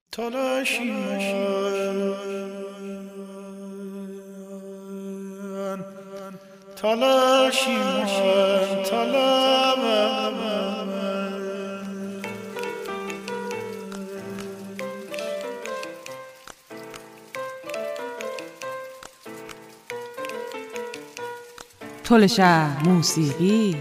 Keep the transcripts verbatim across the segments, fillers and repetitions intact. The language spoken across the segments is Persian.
تلاشیمان تلاشیمان تلامم تلشه موسیقی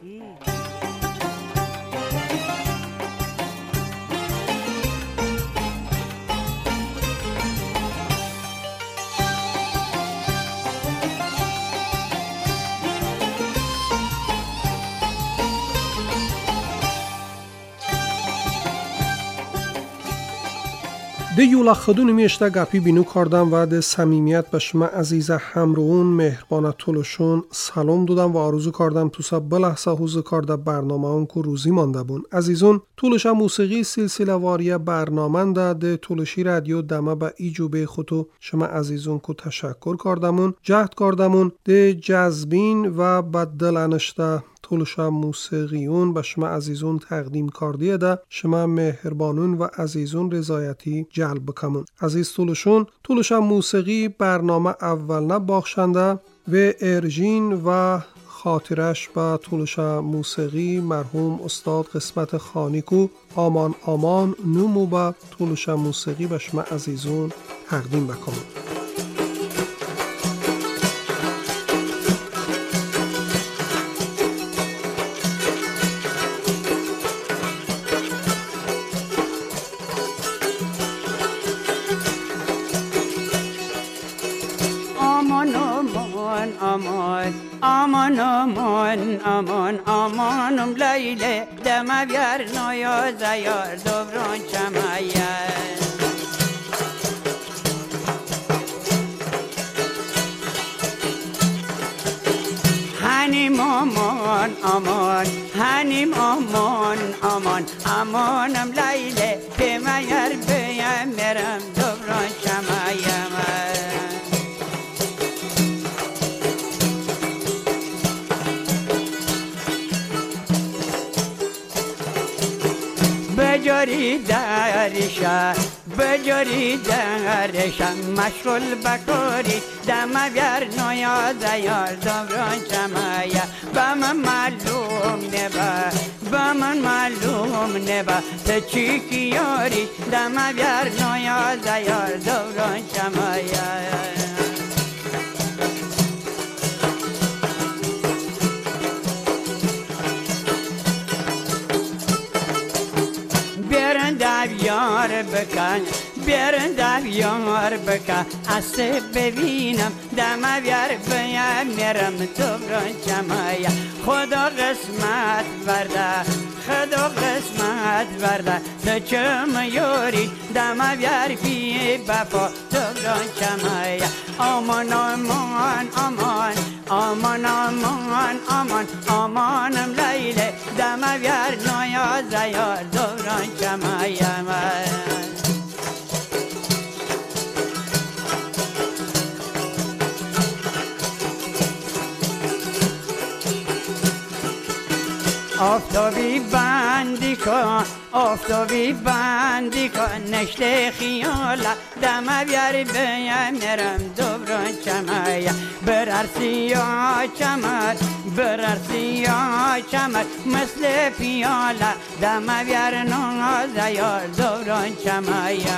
ده یولا خدون میشته گپی بینو کردم و ده صمیمیت به شما عزیز همرون مهربان تلوشون سلام دادم و آرزو کردم تو سب بلحظه حوزه کرده برنامه اون که روزی مانده بون. عزیزون تلوشه موسیقی سلسله واری برنامه ده ده تلوشی رادیو دمه به ایجوبه خودو شما عزیزون که تشکر کردمون جهد کردمون ده جذبین و بدل انشته تلوشه موسیقیون به شما عزیزون تقدیم کردیه ده شما مهربانون و عزیزون رضایتی جلب بکمون. عزیز تلوشون تلوشه موسیقی برنامه اول نباخشنده و ارژین و خاطرش با تلوشه موسیقی مرحوم استاد قسمت خانیکو آمان آمان نومو با تلوشه موسیقی به شما عزیزون تقدیم بکمون. aman aman aman aman amanım Leyle deme ver noya zayar dobron çamaya Hanim aman aman hanim aman aman amanım Leyle deme ver beğenmerem dobron çamaya بجاری درشا بجاری درشا مشغول بکاری دم بیار نویا زیار دوران چمایا با من معلوم نبا با من معلوم نبا تو چی کیاری دم بیار نویا زیار دوران چمایا یار بکن بیارن دم یار بکن اسه ببینم دم بیار بیم میرم دوران چمایا خدا قسمت ورده خدا قسمت ورده تو چم یاری دم بیار بی بپا دوران چمایا آمان آمان آمان آمان آمان آمان آمانم لیله دم بیار نویا زیار دوران چمایا آفتابی بندی کن آفتابی بندی کن نشته خیالا دم بیار بیم میرم دوران چمایا برر سیاه چمر برر سیاه چمر مثل پیالا دم بیار ناز یار دوران چمایا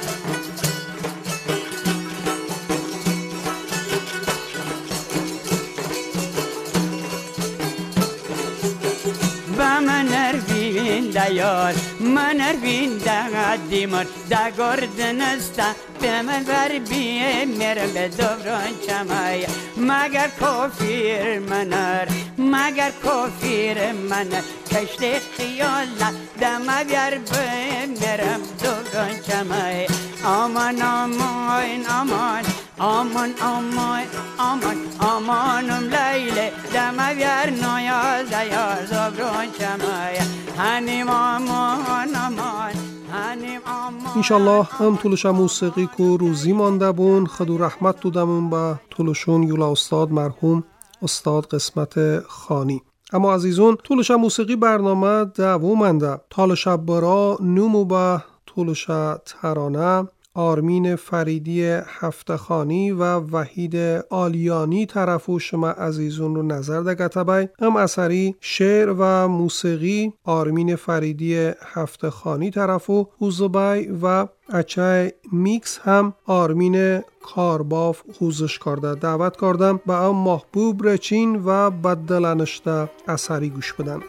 من اروین دیار من اروین دیمار دا گردن استا به من بر بیه میرم به دوران چمایا مگر کافیر منر مگر کافیر منر کشته خیالا دم بیار بیه میرم دوران چمایا آمان آمان آمان آمان آمان آمان آمانم لیله دم بیار نویا زیار دوران چمایا هنیم آمان آمان انشالله هم تلوشه موسیقی کو روزی مانده بون خدو رحمت دودمون با تلوشون یولا استاد مرحوم استاد قسمت خانی. اما عزیزون تلوشه موسیقی برنامه دوامنده تال شب برا نومو با طولشا ترانه، آرمین فریدی هفتخانی و وحید آلیانی طرفو شما عزیزون رو نظر ده گتبای. ام اثری شعر و موسیقی آرمین فریدی هفتخانی طرفو حوزبای و اچای میکس هم آرمین کارباف حوزش کرده. دعوت کردم به ام محبوب رچین و بدلنشته اثری گوش بدن.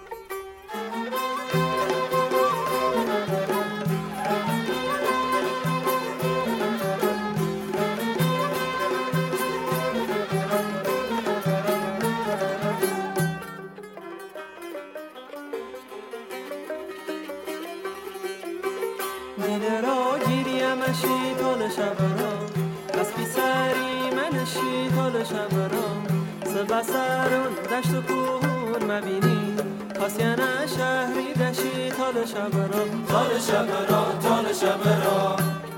دیده را گیریمشی تال شب را، از بی سری منشی تال شب را، سبا سرون دشت و کوهون مبینی، خاصیانه شهری دشی تال شب را، تال شب را، تال شب را.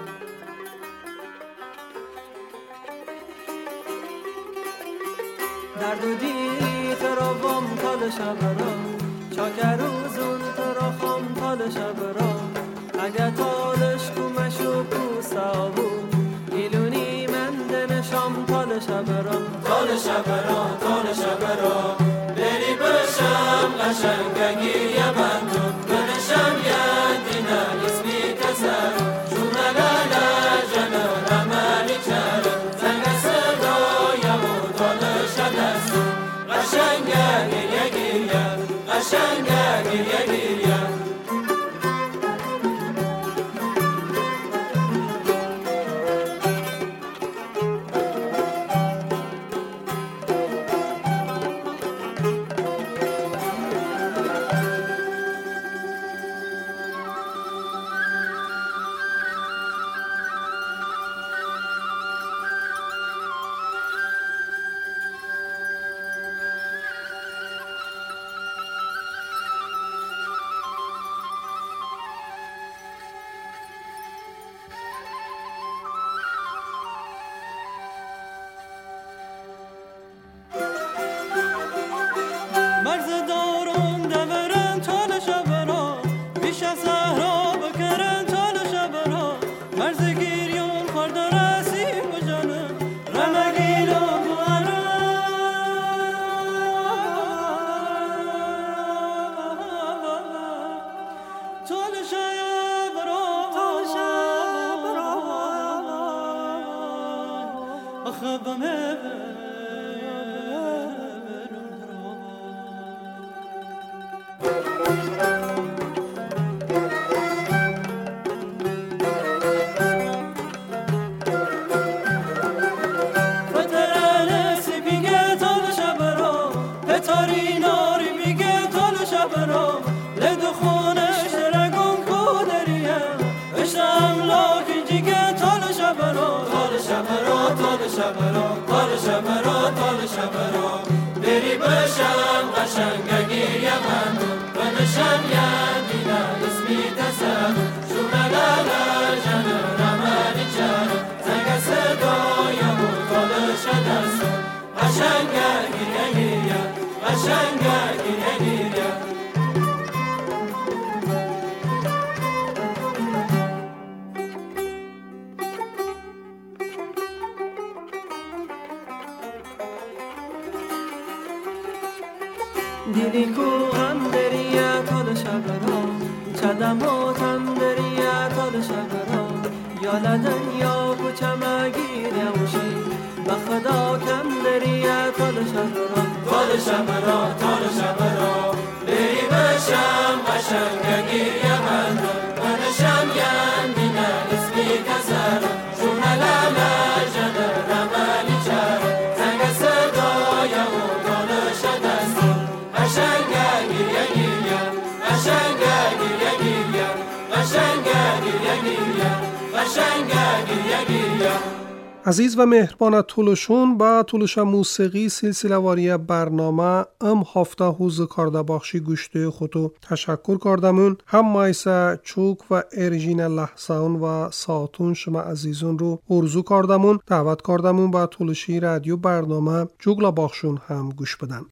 درد و دیری تراوام تال شب را، چاکر روزون ترا خام تال شب را، اگه تالش کمشو پوسابو ایلونی من دنشام تال شب را، تال شب را، تال شب را. بری بشم قشنگگی یبندون بنشم یدینه اسمی کسر جونلالا جنر عملی چرم زنگ صدایم و تالش دستون قشنگه گریه گریه قشنگه گریه گریه. بری بشم قشنگگی یمندون بنشم یدینه اسمی تسم جونلالا جنر عملی چرم زنگ صدایم و تالش دستون قشنگه گیریه گیریه قشنگه گیریه گیریه. دیدی کو هم دریه تال شب را چدمات هم دریه تال شب را یا لدنیا کوچم گیر یوشی بخدا کم دریه تال شب را تال شب را تال شب را. بری بشم قشنگگی یمندون بنشم یندینه اسمی کسر جونلالا جنر عملی چرم زنگ صدایم و تالش دستون قشنگه گیریه گیریه قشنگه گیریه گیریه قشنگه گیریه گیریه قشنگه گیریه گیریه. عزیز و مهربان طولشون با طولش موسیقی سلسله واری برنامه ام هفته حوز کارده بخشی گوشته خودو تشکر کردمون. هم مایسا چوک و ارژین لحظان و ساعتون شما عزیزون رو ارزو کردمون. دعوت کردمون با طولشی رادیو برنامه جوگلا بخشون هم گوش بدن.